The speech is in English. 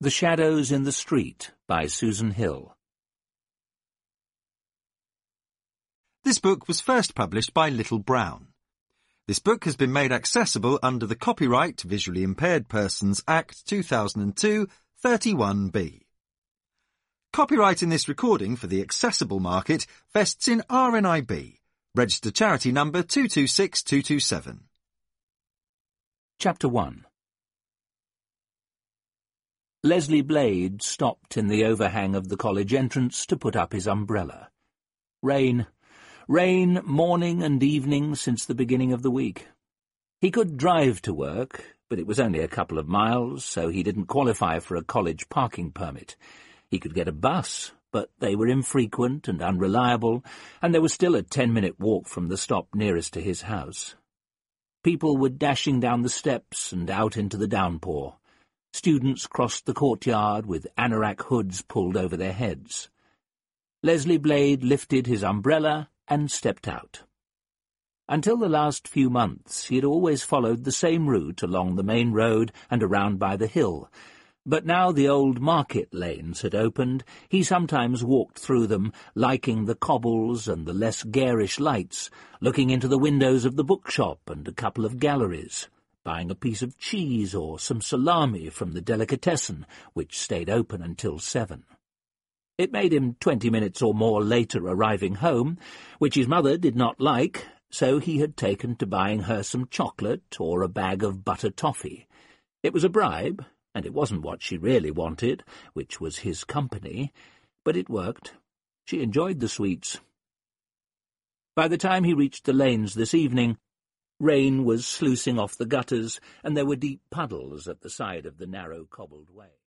The Shadows in the Street by Susan Hill. This book was first published by Little Brown. This book has been made accessible under the Copyright Visually Impaired Persons Act 2002, 31B. Copyright in this recording for the accessible market vests in RNIB, registered charity number 226227. Chapter 1. Leslie Blade stopped in the overhang of the college entrance to put up his umbrella. Rain morning and evening since the beginning of the week. He could drive to work, but it was only a couple of miles, so he didn't qualify for a college parking permit. He could get a bus, but they were infrequent and unreliable, and there was still a 10-minute walk from the stop nearest to his house. People were dashing down the steps and out into the downpour. Students crossed the courtyard with anorak hoods pulled over their heads. Leslie Blade lifted his umbrella and stepped out. Until the last few months he had always followed the same route along the main road and around by the hill, but now the old market lanes had opened, he sometimes walked through them, liking the cobbles and the less garish lights, looking into the windows of the bookshop and a couple of galleries, buying a piece of cheese or some salami from the delicatessen, which stayed open until 7. It made him 20 minutes or more later arriving home, which his mother did not like, so he had taken to buying her some chocolate or a bag of butter toffee. It was a bribe, and it wasn't what she really wanted, which was his company, but it worked. She enjoyed the sweets. By the time he reached the lanes this evening, rain was sluicing off the gutters, and there were deep puddles at the side of the narrow cobbled way.